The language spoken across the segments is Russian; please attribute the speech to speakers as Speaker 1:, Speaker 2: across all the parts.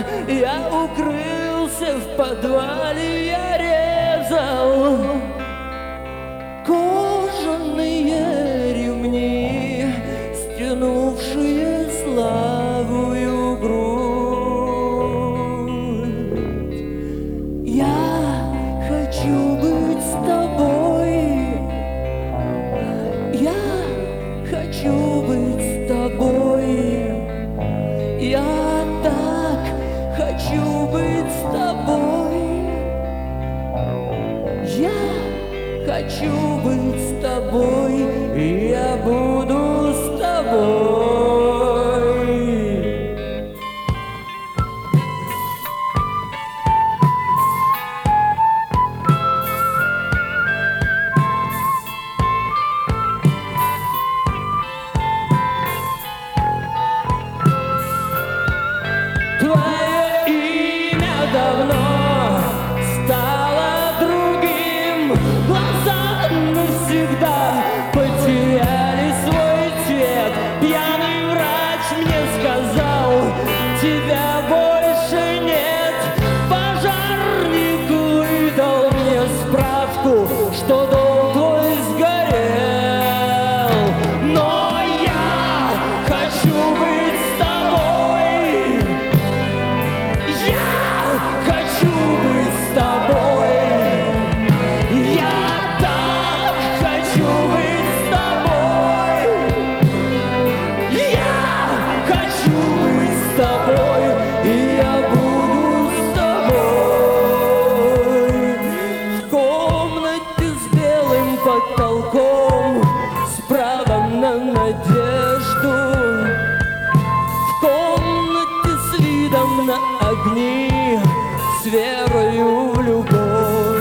Speaker 1: я укрылся в подвале, я резал кожаные ремни, стянувшие слабую грудь. Я хочу быть с тобой, я хочу быть с тобой, я так хочу быть с тобой, я хочу быть с тобой, и я буду с тобой. Твое имя давно стало другим, глаза навсегда потеряли свой цвет. Пьяный врач мне сказал, тебя больше нет. Пожарник выдал мне справку, что дом твой сгорел. Но я хочу быть с тобой, я хочу быть с тобой, я так хочу быть с тобой, я хочу быть с тобой, и я буду с тобой. В комнате с белым потолком, справа на надежду, в комнате с видом на огни, с верою в любовь.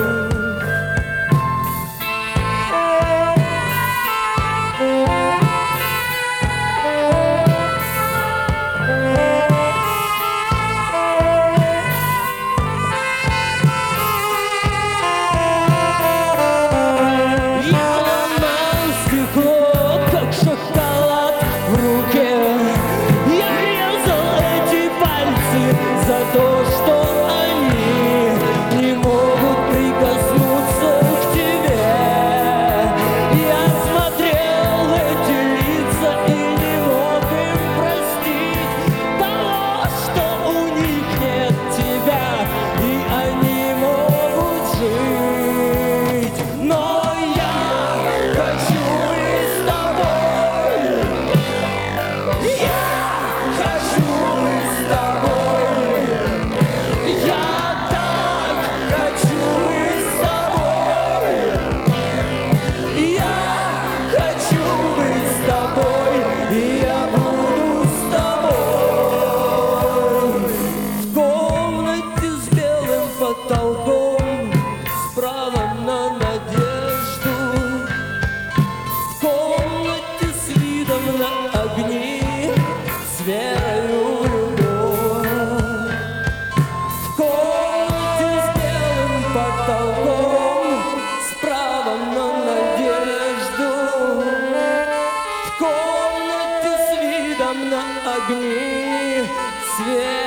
Speaker 1: Я ломал стекло, как шоколад в руке. Я резал эти пальцы за то, что они не могут прикоснуться к тебе. Я смотрел эти лица и не мог им простить того, что у них нет тебя, и они могут жить. Но я хочу быть с тобой, я хочу быть с тобой, я так хочу быть с тобой, я хочу быть с тобой, и я буду с тобой. В комнате с белым потолком, справа на надежду, в комнате с видом на огни, с верою в любовь. В комнате с белым потолком, справа на надежду, в комнате с видом на огни, с верою